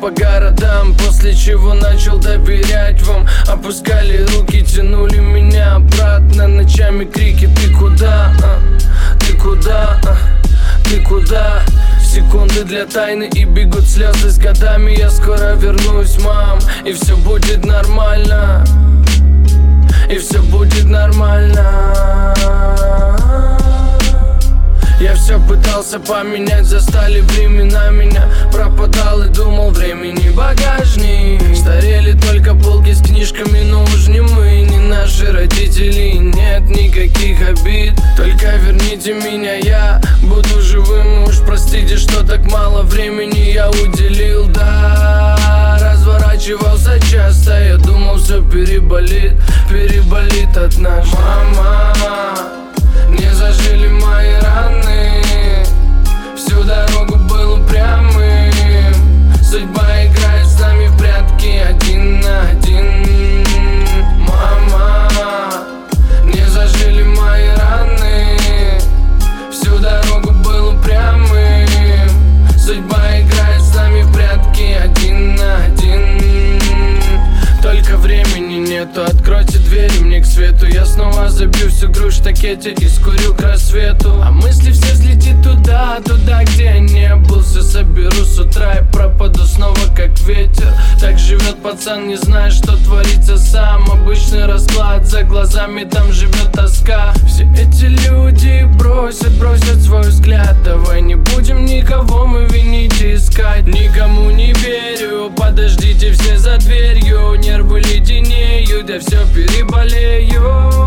по городам, после чего начал доверять вам. Опускали руки, тянули меня обратно, ночами крики: ты куда? Ты куда? Ты куда? Секунды для тайны и бегут слезы с годами. Я скоро вернусь, мам, и все будет нормально. И все будет нормально. Я все пытался поменять, застали времена меня. Пропадал и думал, времени багажник. Старели только полки с книжками, но уж не мы, не наши родители. Нет никаких обид, только верните меня, я буду живым. Уж простите, что так мало времени я уделил. Да, разворачивался часто, я думал, все переболит от нас. Мама, не зажили мои раны, всю дорогу был упрямым. Судьба играет с нами в прятки один на один. Мама, не зажили мои раны, всю дорогу был упрямым. Судьба играет с нами в прятки один на один. Только времени нету, откройте двери мне к свету. Я снова забью всю грудь в штакете и скурю к рассвету. А мысли все взлетит туда, где я не был. Все соберу с утра и пропаду снова как ветер. Так живет пацан, не зная, что творится сам. Обычный расклад, за глазами там живет тоска. Все эти люди бросят свой взгляд. Давай не будем никого мы винить и искать. Никому не верю, подождите все за дверью. Нервы леденеют, я все переболею.